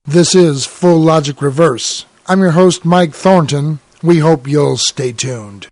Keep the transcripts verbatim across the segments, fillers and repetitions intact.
This is Full Logic Reverse. I'm your host, Mike Thornton. We hope you'll stay tuned.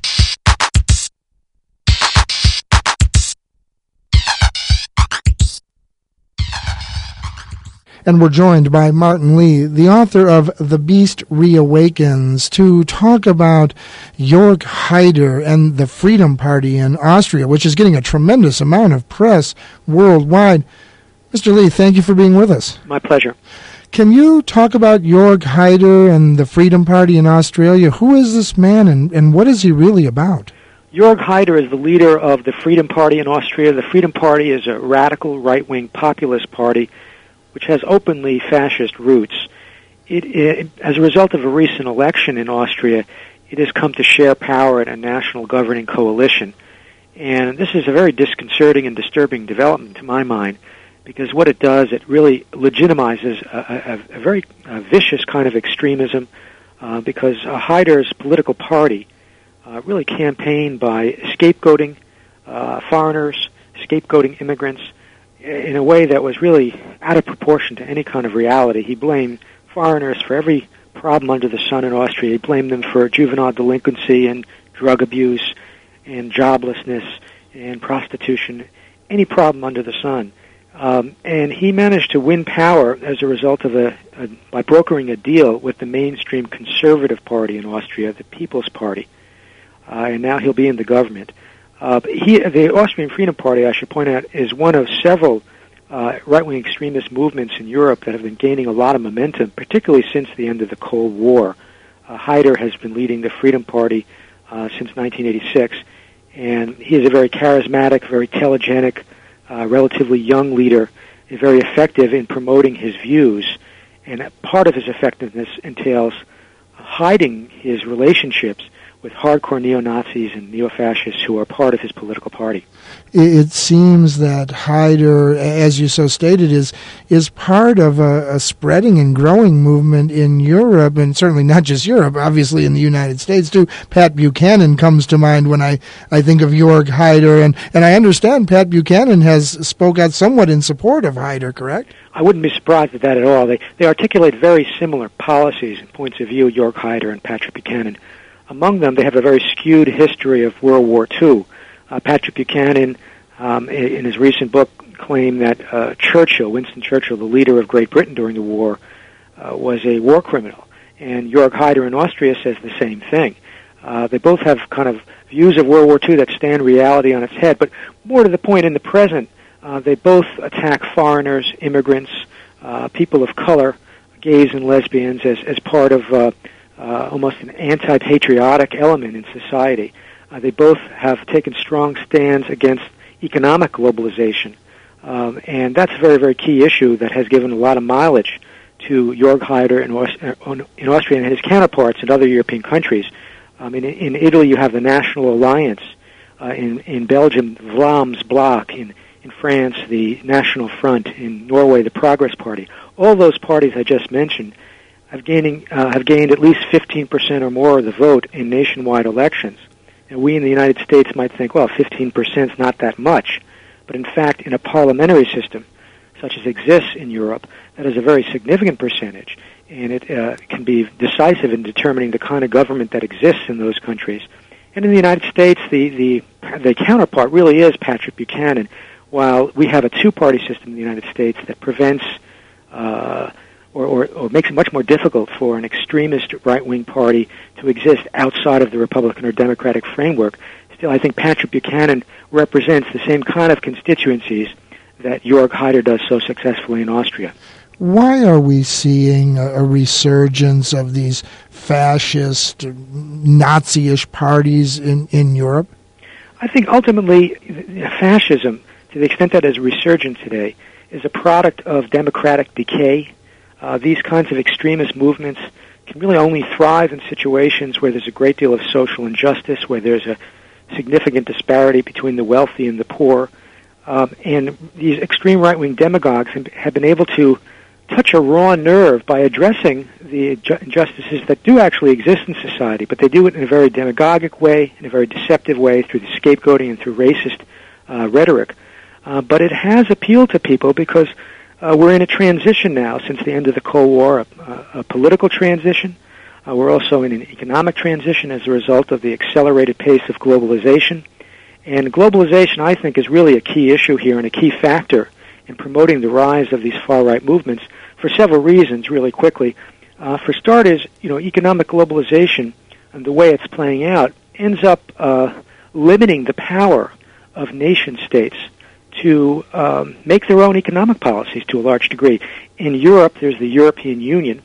And we're joined by Martin Lee, the author of The Beast Reawakens, to talk about Jörg Haider and the Freedom Party in Austria, which is getting a tremendous amount of press worldwide. Mister Lee, thank you for being with us. My pleasure. Can you talk about Jörg Haider and the Freedom Party in Australia? Who is this man, and, and what is he really about? Jörg Haider is the leader of the Freedom Party in Austria. The Freedom Party is a radical right-wing populist party which has openly fascist roots. It, it, as a result of a recent election in Austria, it has come to share power in a national governing coalition. And this is a very disconcerting and disturbing development to my mind, because what it does, it really legitimizes a, a, a very a vicious kind of extremism, uh, because uh, Haider's political party uh, really campaigned by scapegoating uh, foreigners, scapegoating immigrants, in a way that was really out of proportion to any kind of reality. He blamed foreigners for every problem under the sun in Austria. He blamed them for juvenile delinquency and drug abuse and joblessness and prostitution, any problem under the sun. Um, and he managed to win power as a result of a, a by brokering a deal with the mainstream conservative party in Austria, the People's Party, uh, and now he'll be in the government. Uh, he, the Austrian Freedom Party, I should point out, is one of several uh, right-wing extremist movements in Europe that have been gaining a lot of momentum, particularly since the end of the Cold War. Uh, Haider has been leading the Freedom Party uh, since nineteen eighty-six, and he is a very charismatic, very telegenic, Uh, relatively young leader, is very effective in promoting his views, and part of his effectiveness entails hiding his relationships with hardcore neo-Nazis and neo-fascists who are part of his political party. It seems that Haider, as you so stated, is is part of a, a spreading and growing movement in Europe, and certainly not just Europe, obviously in the United States too. Pat Buchanan comes to mind when I, I think of Jörg Haider, and, and I understand Pat Buchanan has spoke out somewhat in support of Haider, correct? I wouldn't be surprised at that at all. They, they articulate very similar policies and points of view, Jörg Haider and Patrick Buchanan. Among them, they have a very skewed history of World War Two. Uh, Patrick Buchanan, um, in, in his recent book, claimed that uh, Churchill, Winston Churchill, the leader of Great Britain during the war, uh, was a war criminal. And Jörg Haider in Austria says the same thing. Uh, they both have kind of views of World War Two that stand reality on its head. But more to the point, in the present, uh, they both attack foreigners, immigrants, uh, people of color, gays and lesbians as, as part of uh, uh, almost an anti-patriotic element in society. Uh, they both have taken strong stands against economic globalization. Um, and that's a very, very key issue that has given a lot of mileage to Jörg Haider in, Aust- in Austria and his counterparts in other European countries. Um, in, in Italy, you have the National Alliance. Uh, in, in Belgium, Vlaams Blok. In, in France, the National Front. In Norway, the Progress Party. All those parties I just mentioned have, gaining, uh, have gained at least fifteen percent or more of the vote in nationwide elections. And we in the United States might think, well, fifteen percent is not that much. But in fact, in a parliamentary system, such as exists in Europe, that is a very significant percentage, and it uh, can be decisive in determining the kind of government that exists in those countries. And in the United States, the, the, the counterpart really is Patrick Buchanan, while we have a two-party system in the United States that prevents uh, or, or, or makes it much more difficult for an extremist right-wing party to exist outside of the Republican or Democratic framework. Still, I think Patrick Buchanan represents the same kind of constituencies that Jörg Haider does so successfully in Austria. Why are we seeing a, a resurgence of these fascist, Nazi-ish parties in, in Europe? I think ultimately fascism, to the extent that it is resurgent today, is a product of democratic decay. Uh, these kinds of extremist movements can really only thrive in situations where there's a great deal of social injustice, where there's a significant disparity between the wealthy and the poor. Um, and these extreme right-wing demagogues have been able to touch a raw nerve by addressing the injustices that do actually exist in society, but they do it in a very demagogic way, in a very deceptive way, through the scapegoating and through racist uh, rhetoric. Uh, but it has appealed to people because uh, we're in a transition now since the end of the Cold War, a, a political transition. Uh, we're also in an economic transition as a result of the accelerated pace of globalization. And globalization, I think, is really a key issue here and a key factor in promoting the rise of these far-right movements for several reasons, really quickly. Uh, for starters, you know, economic globalization and the way it's playing out ends up uh, limiting the power of nation-states to um, make their own economic policies to a large degree. In Europe, there's the European Union,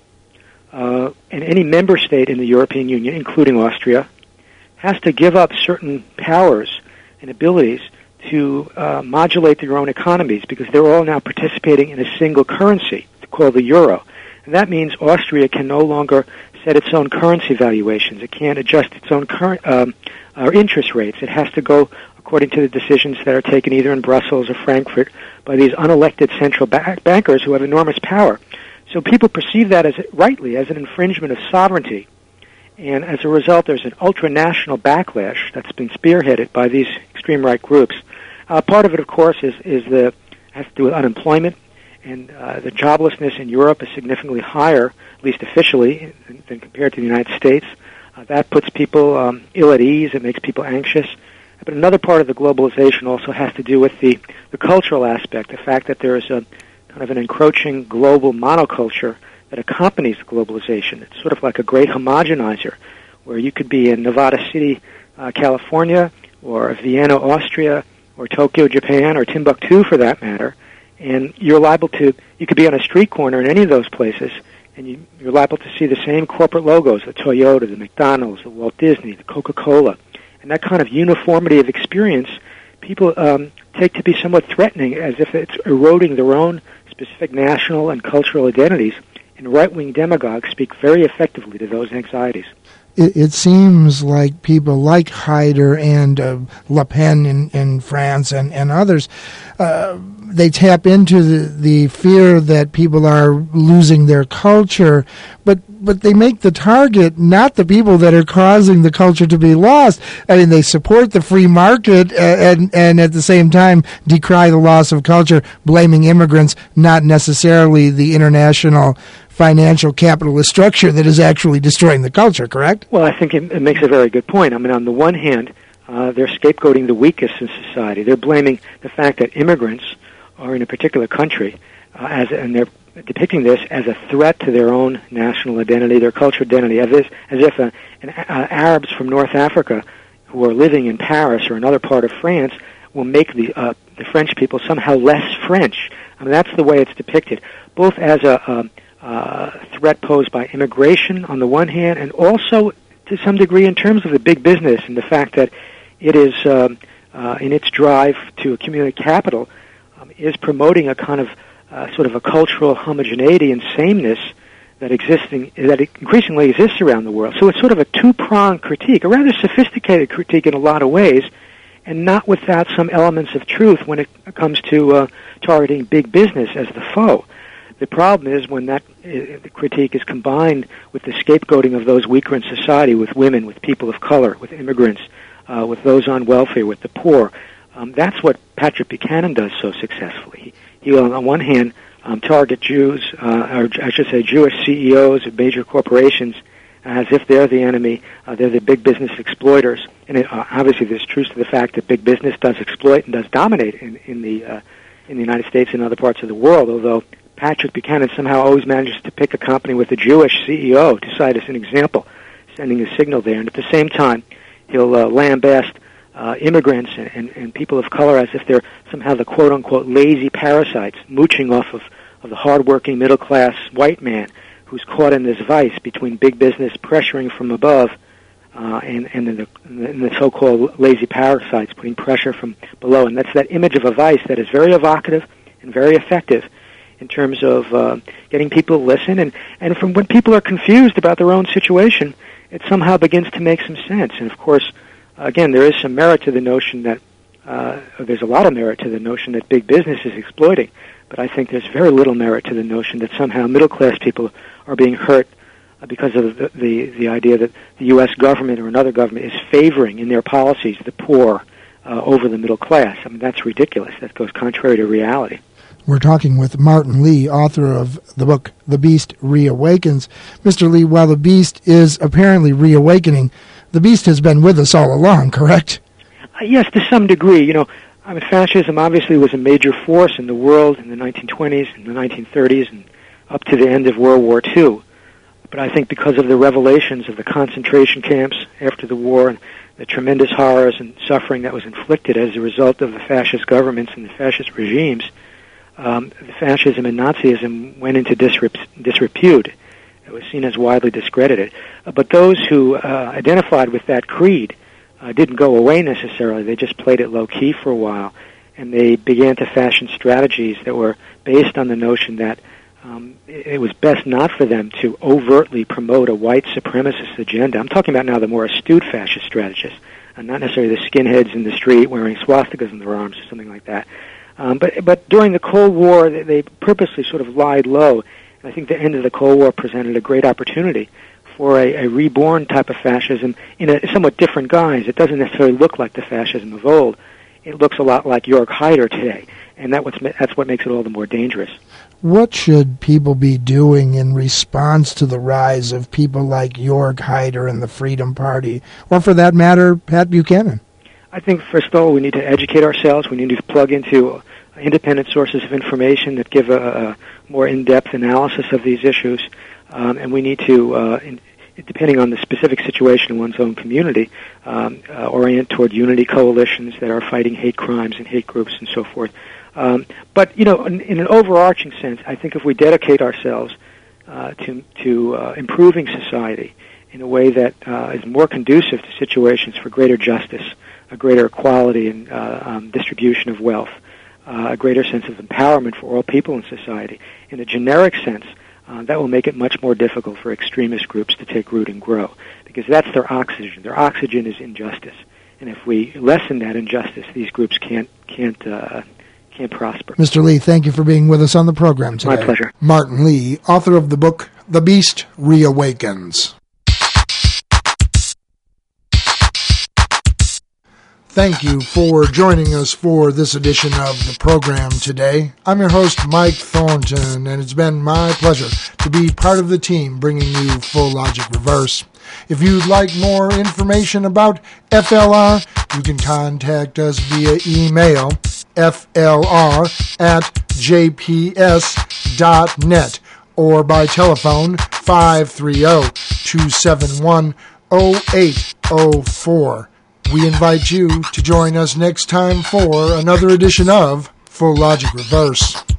uh, and any member state in the European Union, including Austria, has to give up certain powers and abilities to uh, modulate their own economies because they're all now participating in a single currency called the euro. And that means Austria can no longer set its own currency valuations. It can't adjust its own current um, uh, interest rates. It has to go according to the decisions that are taken either in Brussels or Frankfurt by these unelected central ba- bankers who have enormous power. So people perceive that as rightly as an infringement of sovereignty. And as a result, there's an ultranational backlash that's been spearheaded by these extreme right groups. Uh, part of it, of course, is, is the has to do with unemployment, and uh, the joblessness in Europe is significantly higher, at least officially, than, than compared to the United States. Uh, that puts people um, ill at ease. It makes people anxious. But another part of the globalization also has to do with the, the cultural aspect, the fact that there is a kind of an encroaching global monoculture that accompanies globalization. It's sort of like a great homogenizer, where you could be in Nevada City, uh, California, or Vienna, Austria, or Tokyo, Japan, or Timbuktu, for that matter, and you're liable to, you could be on a street corner in any of those places, and you, you're liable to see the same corporate logos, the Toyota, the McDonald's, the Walt Disney, the Coca-Cola. And that kind of uniformity of experience, people um, take to be somewhat threatening, as if it's eroding their own specific national and cultural identities. And right-wing demagogues speak very effectively to those anxieties. It, it seems like people like Haider and uh, Le Pen in, in France and, and others, uh, they tap into the, the fear that people are losing their culture, but but they make the target not the people that are causing the culture to be lost. I mean, they support the free market uh, and, and at the same time decry the loss of culture, blaming immigrants, not necessarily the international financial capitalist structure that is actually destroying the culture, correct? Well, I think it, it makes a very good point. I mean, on the one hand, uh, they're scapegoating the weakest in society. They're blaming the fact that immigrants are in a particular country, uh, as and they're depicting this as a threat to their own national identity, their cultural identity, as if, as if uh, an, uh, Arabs from North Africa who are living in Paris or another part of France will make the uh, the French people somehow less French. I mean, that's the way it's depicted, both as a um, uh, threat posed by immigration on the one hand, and also to some degree in terms of the big business and the fact that it is, um, uh, in its drive to accumulate capital, um, is promoting a kind of uh, sort of a cultural homogeneity and sameness that existing that increasingly exists around the world. So it's sort of a two-pronged critique, a rather sophisticated critique in a lot of ways, and not without some elements of truth when it comes to uh, targeting big business as the foe. The problem is when that uh, the critique is combined with the scapegoating of those weaker in society, with women, with people of color, with immigrants, uh, with those on welfare, with the poor. Um, that's what Patrick Buchanan does so successfully. He, he will, on one hand, um, target Jews, uh, or I should say Jewish C E Os of major corporations, as if they're the enemy, uh, they're the big business exploiters. And it, uh, obviously there's truth to the fact that big business does exploit and does dominate in, in the uh, in the United States and other parts of the world, although Patrick Buchanan somehow always manages to pick a company with a Jewish C E O to cite as an example, sending a signal there. And at the same time, he'll uh, lambaste uh, immigrants and, and, and people of color as if they're somehow the quote-unquote lazy parasites mooching off of, of the hard-working middle-class white man who's caught in this vice between big business pressuring from above uh, and, and, the, and the so-called lazy parasites putting pressure from below. And that's that image of a vice that is very evocative and very effective in terms of uh, getting people to listen. And, and from when people are confused about their own situation, it somehow begins to make some sense. And, of course, again, there is some merit to the notion that, uh, there's a lot of merit to the notion that big business is exploiting. But I think there's very little merit to the notion that somehow middle-class people are being hurt because of the, the, the idea that the U S government or another government is favoring in their policies the poor uh, over the middle class. I mean, that's ridiculous. That goes contrary to reality. We're talking with Martin Lee, author of the book The Beast Reawakens. Mister Lee, while the beast is apparently reawakening, the beast has been with us all along, correct? Uh, yes, to some degree. You know, I mean, fascism obviously was a major force in the world in the nineteen twenties and the nineteen thirties and up to the end of World War Two. But I think because of the revelations of the concentration camps after the war and the tremendous horrors and suffering that was inflicted as a result of the fascist governments and the fascist regimes, um, fascism and Nazism went into disrep- disrepute. It was seen as widely discredited. Uh, but those who uh, identified with that creed uh, didn't go away necessarily. They just played it low-key for a while, and they began to fashion strategies that were based on the notion that Um, it was best not for them to overtly promote a white supremacist agenda. I'm talking about now the more astute fascist strategists, and not necessarily the skinheads in the street wearing swastikas in their arms or something like that. Um, but but during the Cold War, they, they purposely sort of lied low. And I think the end of the Cold War presented a great opportunity for a, a reborn type of fascism in a somewhat different guise. It doesn't necessarily look like the fascism of old. It looks a lot like Jörg Haider today, and that what's, that's what makes it all the more dangerous. What should people be doing in response to the rise of people like Jörg Haider and the Freedom Party, or for that matter, Pat Buchanan? I think, first of all, we need to educate ourselves. We need to plug into independent sources of information that give a, a more in-depth analysis of these issues, um, and we need to, uh, in, depending on the specific situation in one's own community, um, uh, orient toward unity coalitions that are fighting hate crimes and hate groups and so forth. Um, but, you know, in, in an overarching sense, I think if we dedicate ourselves uh, to, to uh, improving society in a way that uh, is more conducive to situations for greater justice, a greater equality and uh, um, distribution of wealth, uh, a greater sense of empowerment for all people in society, in a generic sense, uh, that will make it much more difficult for extremist groups to take root and grow, because that's their oxygen. Their oxygen is injustice. And if we lessen that injustice, these groups can't can't uh, can't prosper. Mister Lee, thank you for being with us on the program today. My pleasure. Martin Lee, author of the book The Beast Reawakens. Thank you for joining us for this edition of the program today. I'm your host, Mike Thornton, and it's been my pleasure to be part of the team bringing you Full Logic Reverse. If you'd like more information about F L R, you can contact us via email, F L R at J P S dot net, or by telephone, five three zero, two seven one, zero eight zero four. We invite you to join us next time for another edition of Full Logic Reverse.